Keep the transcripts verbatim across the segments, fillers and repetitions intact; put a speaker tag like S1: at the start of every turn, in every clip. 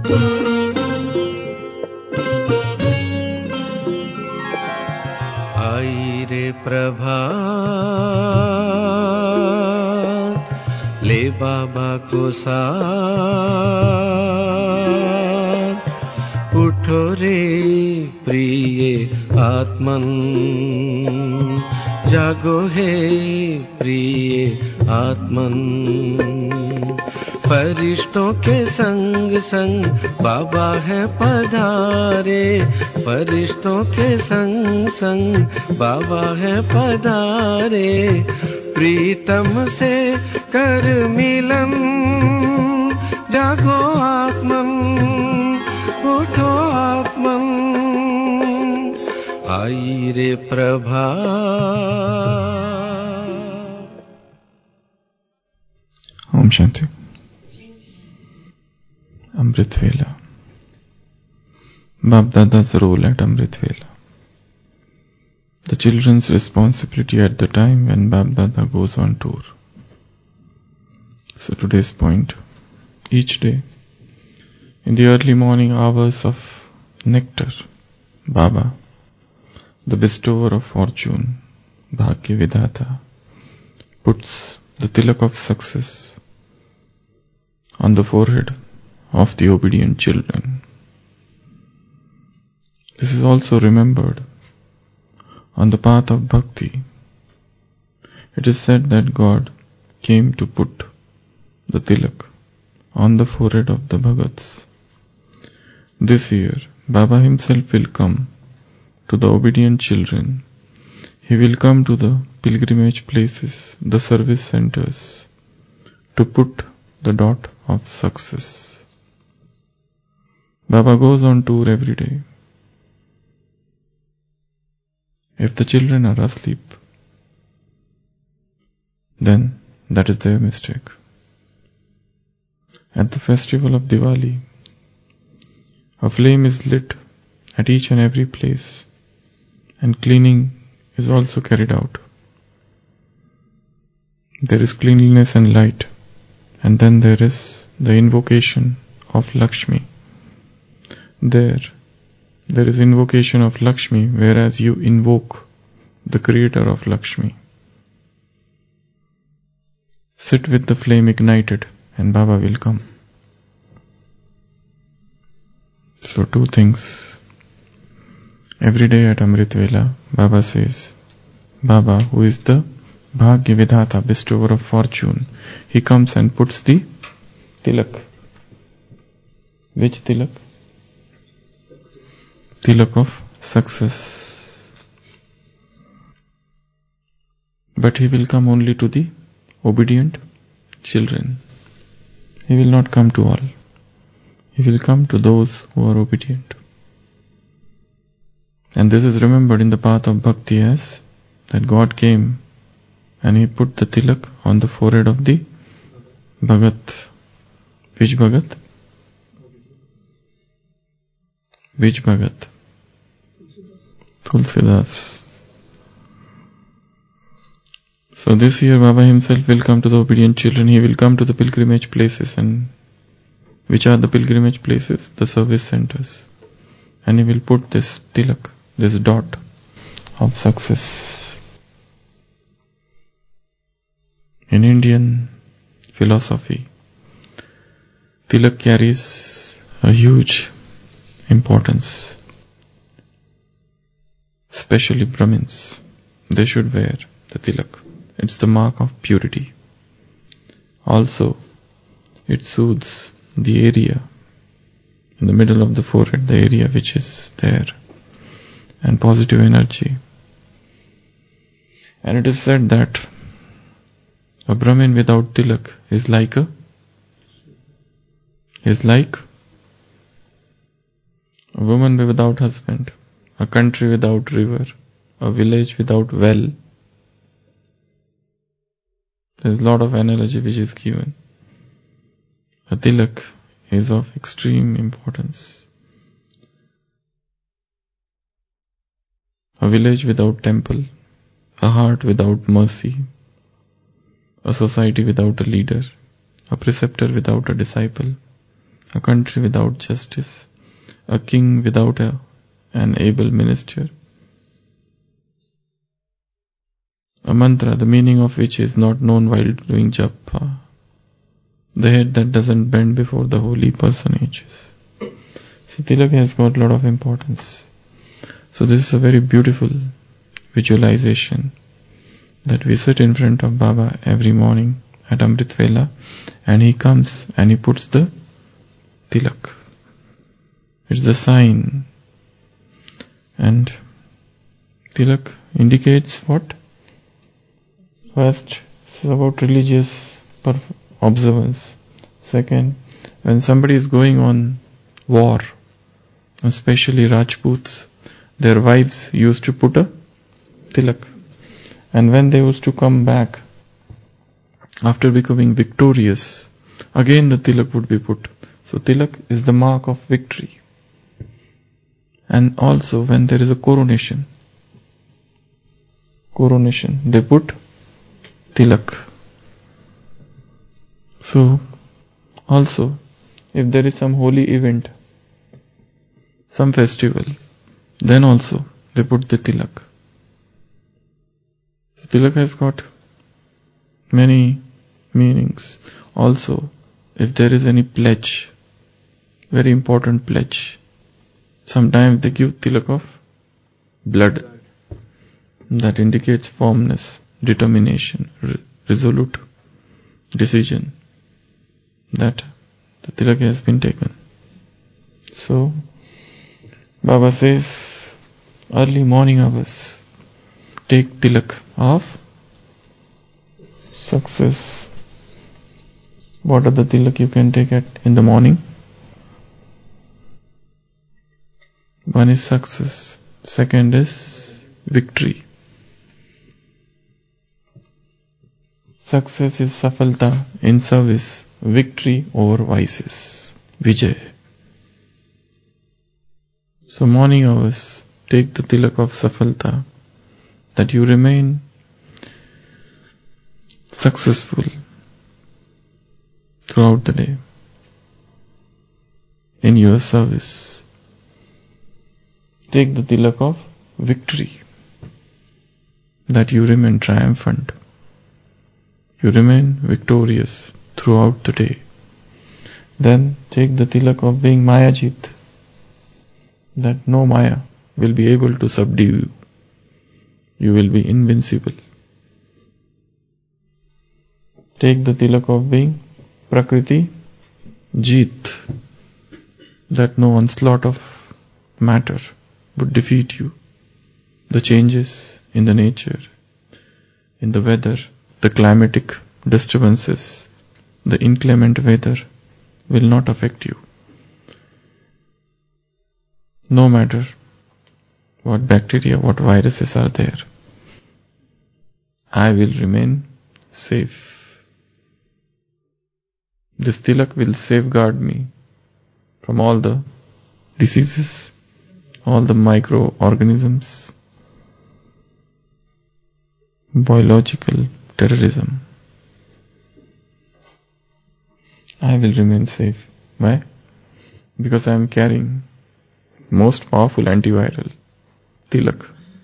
S1: आई रे प्रभात, ले बाबा को साथ, उठो रे प्रिय आत्मन, जागो हे प्रिय आत्मन। फरिश्तों के संग संग बाबा है पधारे, फरिश्तों के संग संग बाबा है पधारे। प्रीतम से कर मिलन, जागो आत्मन, उठो आत्मन, आई रे प्रभात।
S2: Om Shanti. Amrit Vela. Bab Dada's role at Amrit Vela. The children's responsibility at the time when Bab Dada goes on tour. So today's point, each day, in the early morning hours of nectar, Baba, the bestower of fortune, Bhagya Vidhata, puts the tilak of success on the forehead of the obedient children. This is also remembered on the path of bhakti. It is said that God came to put the tilak on the forehead of the bhagats. This year, Baba himself will come to the obedient children. He will come to the pilgrimage places, the service centers, to put the dot of success. Baba goes on tour every day. If the children are asleep, then that is their mistake. At the festival of Diwali, a flame is lit at each and every place, and cleaning is also carried out. There is cleanliness and light, and then there is the invocation of Lakshmi. There, there is invocation of Lakshmi, whereas you invoke the creator of Lakshmi. Sit with the flame ignited and Baba will come. So two things. Every day at Amrit Vela, Baba says, Baba, who is the Bhagya Vidhata, bestower of fortune, he comes and puts the tilak. Which tilak? Tilak of success. But he will come only to the obedient children. He will not come to all. He will come to those who are obedient. And this is remembered in the path of bhakti as that God came and he put the tilak on the forehead of the bhagat. Which bhagat? Which bhagat? Tulsidas. So this year Baba himself will come to the obedient children. He will come to the pilgrimage places. And which are the pilgrimage places? The service centers. And he will put this tilak, this dot of success. In Indian philosophy, tilak carries a huge importance. Especially Brahmins, they should wear the tilak. It's the mark of purity. Also, it soothes the area in the middle of the forehead, the area which is there, and positive energy. And it is said that a Brahmin without tilak is like a is like a woman without husband, a country without river, a village without well. There is a lot of analogy which is given. A tilak is of extreme importance. A village without temple, a heart without mercy, a society without a leader, a preceptor without a disciple, a country without justice, a king without a, an able minister, a mantra, the meaning of which is not known while doing japa, the head that doesn't bend before the holy personages. So Tilak has got a lot of importance. So this is a very beautiful visualization that we sit in front of Baba every morning at Amrit Vela, and he comes and he puts the tilak. It's the sign. And tilak indicates what? First, it's about religious observance. Second, when somebody is going on war, especially Rajputs, their wives used to put a tilak. And when they used to come back after becoming victorious, again the tilak would be put. So tilak is the mark of victory. And also when there is a coronation, coronation, they put tilak. So also, if there is some holy event, some festival, then also they put the tilak. So tilak has got many meanings. Also, if there is any pledge, very important pledge, sometimes they give tilak of blood. That indicates firmness, determination, re- resolute decision that the tilak has been taken. So, Baba says, early morning hours, take tilak of success. What are the tilak you can take at in the morning? One is success. Second is victory. Success is safalta in service, victory over vices, vijay. So morning hours, take the tilak of safalta, that you remain successful throughout the day in your service. Take the tilak of victory, that you remain triumphant. You remain victorious throughout the day. Then take the tilak of being Mayajit, that no Maya will be able to subdue you. You will be invincible. Take the tilak of being Prakriti Jeet, that no onslaught of matter would defeat you. The changes in the nature, in the weather, the climatic disturbances, the inclement weather will not affect you. No matter what bacteria, what viruses are there, I will remain safe. This tilak will safeguard me from all the diseases, all the microorganisms, biological terrorism. I will remain safe. Why? Because I am carrying most powerful antiviral, tilak,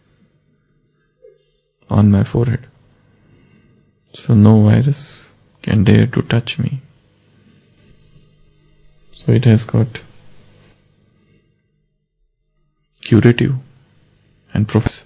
S2: on my forehead. So no virus can dare to touch me. So it has got curative and prophylaxis.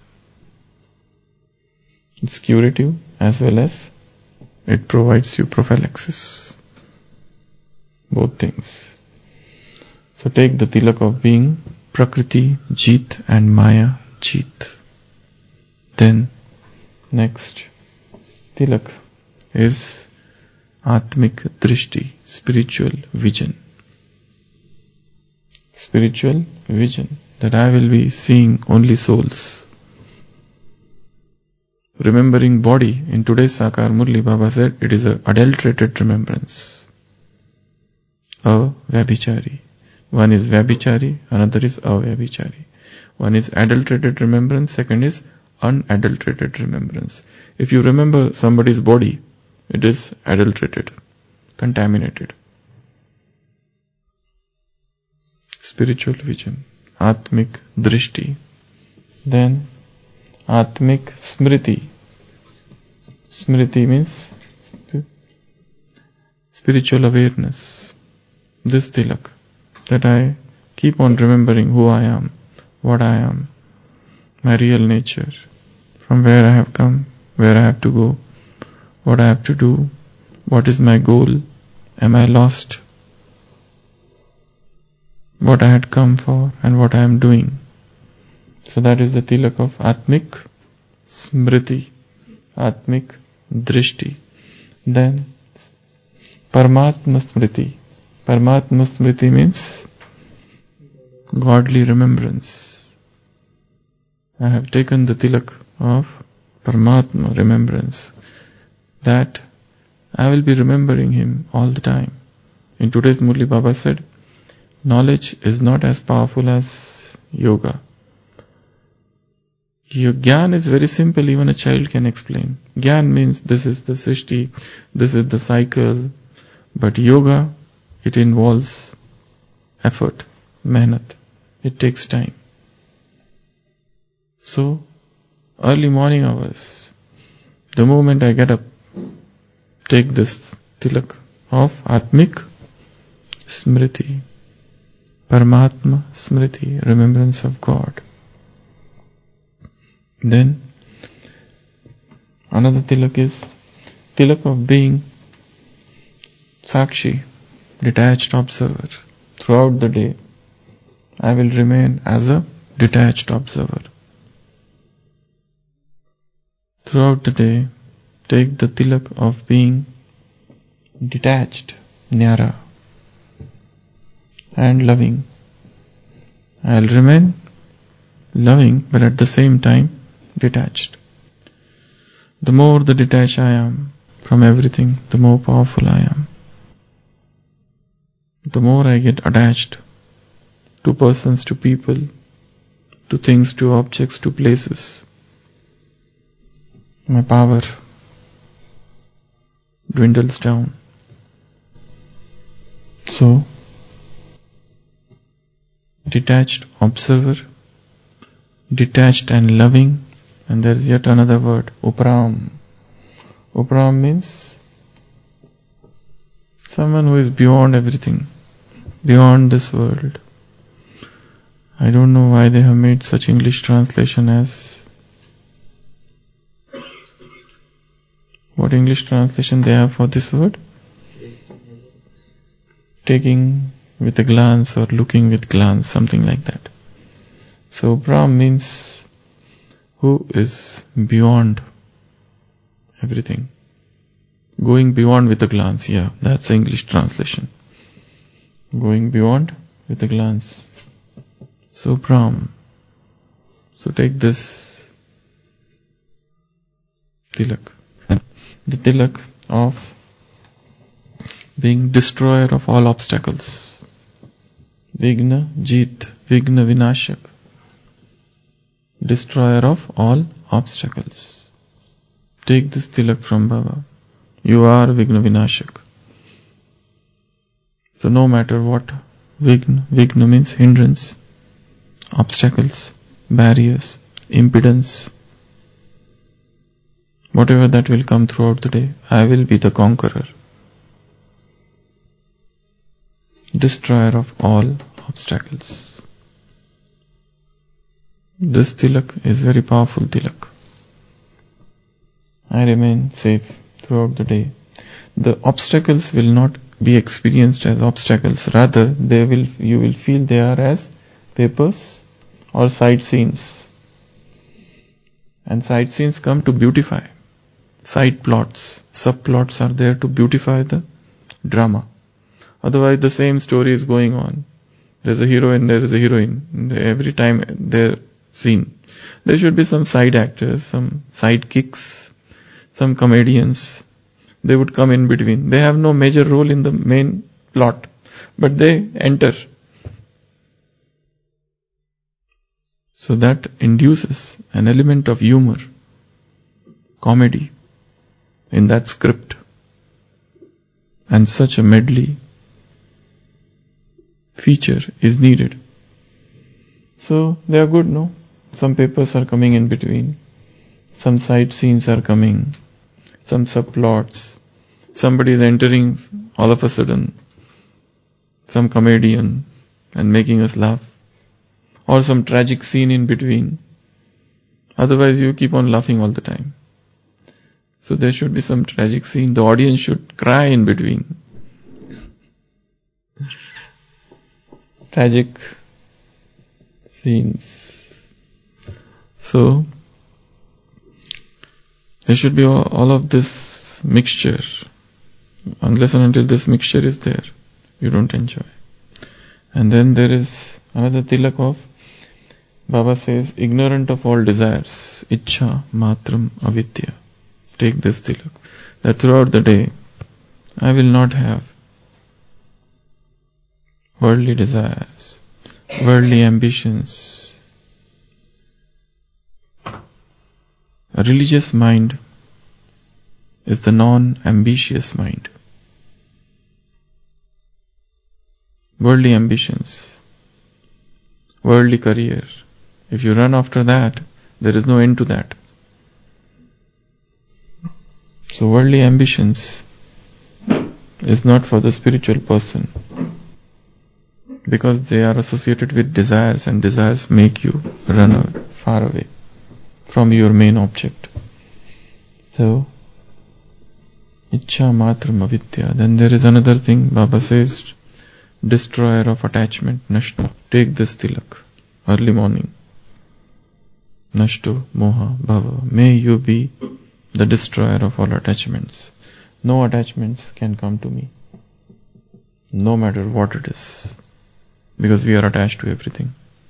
S2: It's curative as well as it provides you prophylaxis. Both things. So take the tilak of being Prakriti Jeet and Maya Jeet. Then next tilak is Atmik Drishti, spiritual vision. Spiritual vision, that I will be seeing only souls. Remembering body, in today's Sakar Murli, Baba said it is an adulterated remembrance. A Vyabhichari. One is Vyabhichari, another is Avyabhichari. One is adulterated remembrance, second is unadulterated remembrance. If you remember somebody's body, it is adulterated, contaminated. spiritual vision, Atmik Drishti. Then Atmik Smriti. Smriti means spiritual awareness. This tilak, that I keep on remembering who I am, what I am, my real nature, from where I have come, where I have to go, what I have to do, what is my goal, am I lost, what I had come for and what I am doing. So that is the tilak of Atmik Smriti, Atmik Drishti. Then Paramatma Smriti. Paramatma Smriti means godly remembrance. I have taken the tilak of Paramatma remembrance, that I will be remembering him all the time. In today's Murli Baba said, knowledge is not as powerful as yoga. Your Gyan is very simple, even a child can explain. Gyan means this is the Srishti, this is the cycle. But yoga, it involves effort, mehnat. It takes time. So, early morning hours, the moment I get up, take this tilak of Atmik Smriti, Paramatma Smriti, remembrance of God. Then, another tilak is tilak of being Sakshi, detached observer. Throughout the day, I will remain as a detached observer. Throughout the day, take the tilak of being detached, Nyara, and loving. I will remain loving, but at the same time detached. The more the detached I am from everything, the more powerful I am. The more I get attached to persons, to people, to things, to objects, to places, my power dwindles down. So, detached observer, detached and loving, and there is yet another word, Upram. Upram means someone who is beyond everything, beyond this world. I don't know why they have made such English translation as, what English translation they have for this word? Taking with a glance or looking with glance, something like that. So Brahm means who is beyond everything. Going beyond with a glance, yeah, that's the English translation. Going beyond with a glance. So Brahm. So take this tilak. The tilak of being destroyer of all obstacles. Vigna Jeet, Vigna Vinashak. Destroyer of all obstacles. Take this tilak from Baba. You are Vigna Vinashak. So no matter what, Vigna, Vigna means hindrance, obstacles, barriers, impedance, whatever that will come throughout the day, I will be the conqueror. Destroyer of all obstacles. This tilak is very powerful tilak. I remain safe throughout the day. The obstacles will not be experienced as obstacles, rather they will, you will feel they are as papers or side scenes. And side scenes come to beautify. Side plots, subplots are there to beautify the drama. Otherwise the same story is going on. There's a hero and there is a heroine. Every time they're seen. There should be some side actors, some sidekicks, some comedians. They would come in between. They have no major role in the main plot, but they enter. So that induces an element of humor, comedy in that script. And such a medley feature is needed. So they are good, no? Some papers are coming in between. Some side scenes are coming. Some subplots. Somebody is entering all of a sudden. Some comedian and making us laugh. Or some tragic scene in between. Otherwise you keep on laughing all the time. So there should be some tragic scene. The audience should cry in between. Tragic scenes. So there should be all, all of this mixture. Unless and until this mixture is there, you don't enjoy. And then there is another tilak of, Baba says, ignorant of all desires, Ichha Matram Avidya. Take this tilak. That throughout the day, I will not have worldly desires, worldly ambitions. A religious mind is the non-ambitious mind. Worldly ambitions, worldly career, if you run after that, there is no end to that. So worldly ambitions is not for the spiritual person, because they are associated with desires, and desires make you run away, far away from your main object. So, Ichha Matram Avidya. Then there is another thing, Baba says, destroyer of attachment, Nashto. Take this tilak, early morning. Nashto Moha Bhava. May you be the destroyer of all attachments. No attachments can come to me, no matter what it is, because we are attached to everything.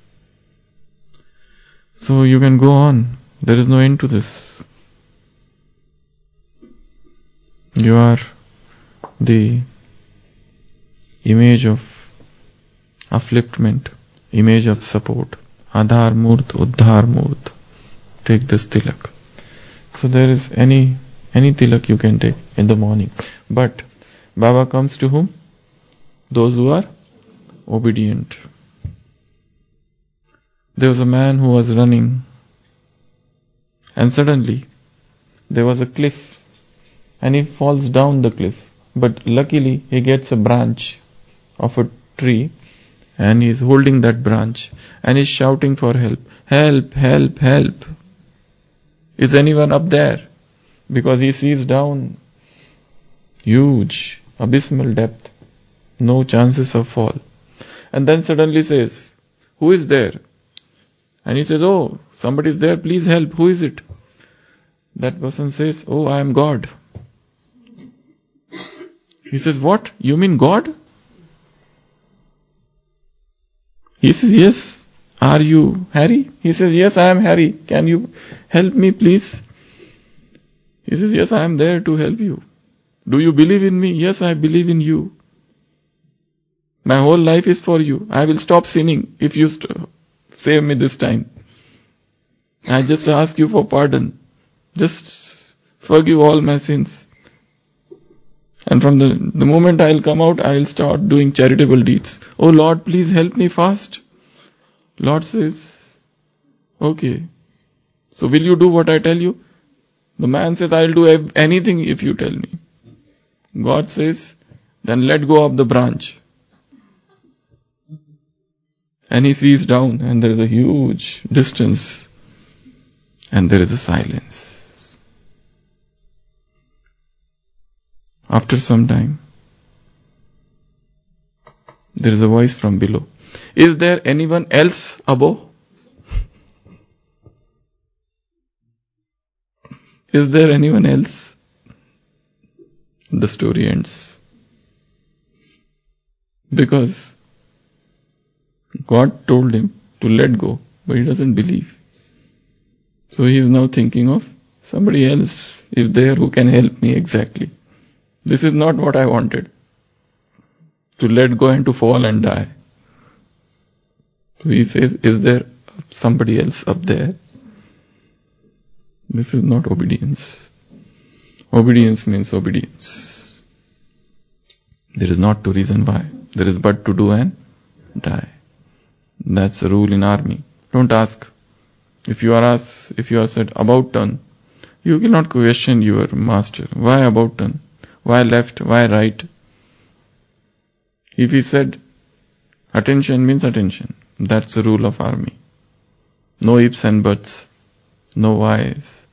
S2: So you can go on. There is no end to this. You are the image of upliftment, image of support. Adhar Murt, Uddhar Murt. Take this tilak. So there is any any tilak you can take in the morning. But Baba comes to whom? Those who are obedient. There was a man who was running, and suddenly there was a cliff, and he falls down the cliff. But luckily he gets a branch of a tree, and he is holding that branch, and he is shouting for help. Help, help, help. Is anyone up there? Because he sees down, huge, abysmal depth, no chances of fall. And then suddenly says, who is there? And he says, oh, somebody is there, please help. Who is it? That person says, oh, I am God. He says, what? You mean God? He says, yes. Are you Harry? He says, yes, I am Harry. Can you help me, please? He says, yes, I am there to help you. Do you believe in me? Yes, I believe in you. My whole life is for you. I will stop sinning if you st- save me this time. I just ask you for pardon. Just forgive all my sins. And from the, the moment I will come out, I will start doing charitable deeds. Oh Lord, please help me fast. Lord says, okay. So will you do what I tell you? The man says, I will do ev- anything if you tell me. God says, then let go of the branch. And he sees down, and there is a huge distance, and there is a silence. After some time, there is a voice from below. Is there anyone else above? Is there anyone else? The story ends. Because God told him to let go, but he doesn't believe. So he is now thinking of somebody else is there who can help me exactly. This is not what I wanted. To let go and to fall and die. So he says, is there somebody else up there? This is not obedience. Obedience means obedience. There is not to reason why. There is but to do and die. That's the rule in army. Don't ask. If you are asked, if you are said about turn, you cannot question your master. Why about turn? Why left? Why right? If he said attention means attention. That's the rule of army. No ifs and buts. No whys.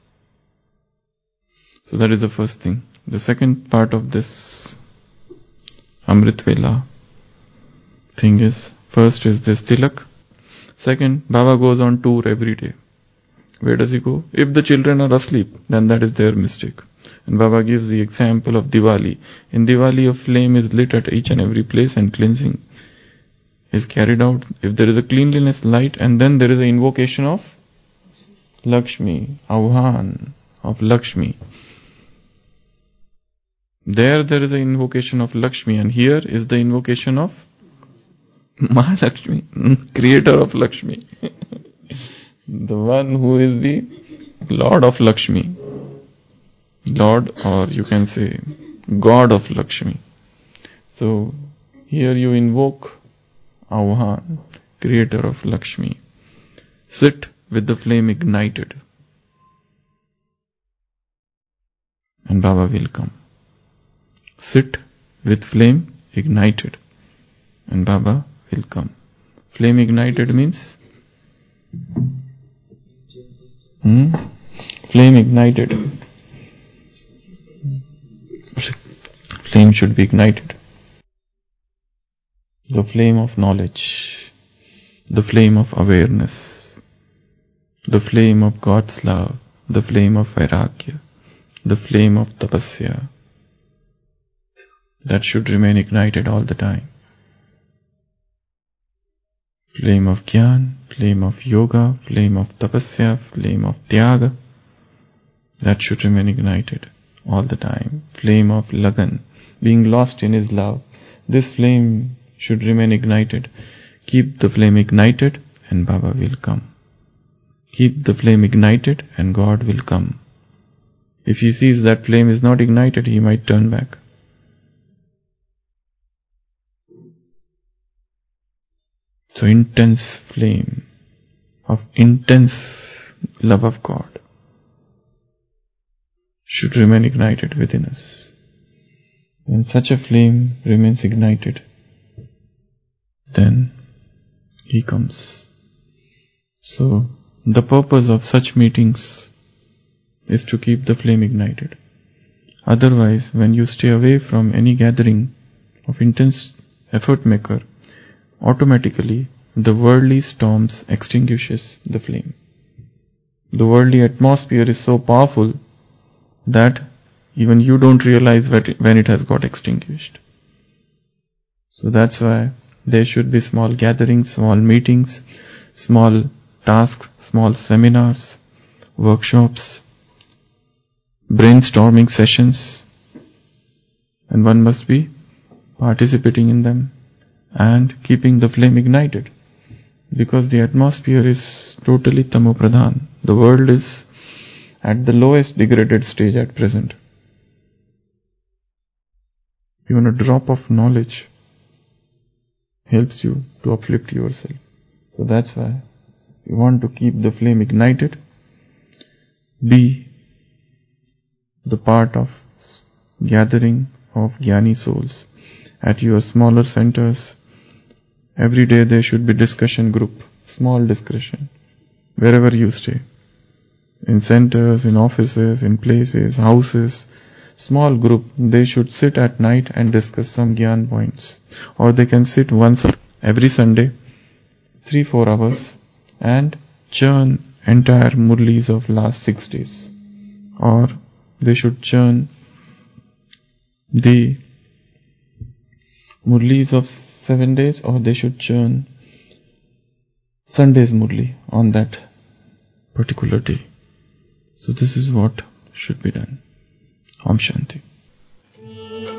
S2: So that is the first thing. The second part of this Amrit Vela thing is, first is this tilak. Second, Baba goes on tour every day. Where does he go? If the children are asleep, then that is their mistake. And Baba gives the example of Diwali. In Diwali, a flame is lit at each and every place and cleansing is carried out. If there is a cleanliness light, and then there is an invocation of Lakshmi, Avhan of Lakshmi. There, there is an invocation of Lakshmi, and here is the invocation of Mahalakshmi, creator of Lakshmi. The one who is the Lord of Lakshmi. Lord, or you can say God of Lakshmi. So here you invoke Avhan, creator of Lakshmi. Sit with the flame ignited, and Baba will come. Sit with flame ignited, and Baba will come. Flame ignited means hmm? Flame ignited. Flame should be ignited. The flame of knowledge, the flame of awareness, the flame of God's love, the flame of vairagya, the flame of tapasya, that should remain ignited all the time. Flame of Gyan, flame of yoga, flame of tapasya, flame of tyaga, that should remain ignited all the time. Flame of Lagan, being lost in his love, this flame should remain ignited. Keep the flame ignited and Baba will come. Keep the flame ignited and God will come. If he sees that flame is not ignited, he might turn back. So intense flame of intense love of God should remain ignited within us. When such a flame remains ignited, then he comes. So the purpose of such meetings is to keep the flame ignited. Otherwise, when you stay away from any gathering of intense effort maker, automatically the worldly storms extinguishes the flame. The worldly atmosphere is so powerful that even you don't realize when it has got extinguished. So that's why there should be small gatherings, small meetings, small tasks, small seminars, workshops, brainstorming sessions, and one must be participating in them and keeping the flame ignited, because the atmosphere is totally tamopradhan. The world is at the lowest degraded stage at present. Even a drop of knowledge helps you to uplift yourself. So that's why you want to keep the flame ignited. Be the part of gathering of Jnani souls at your smaller centers. Every day there should be discussion group, small discussion, wherever you stay. In centers, in offices, in places, houses, small group, they should sit at night and discuss some Gyan points. Or they can sit once every Sunday, three, four hours, and churn entire murlis of last six days. Or they should churn the murlis of seven days, or they should churn Sunday's murli on that particular day. So this is what should be done. Om Shanti.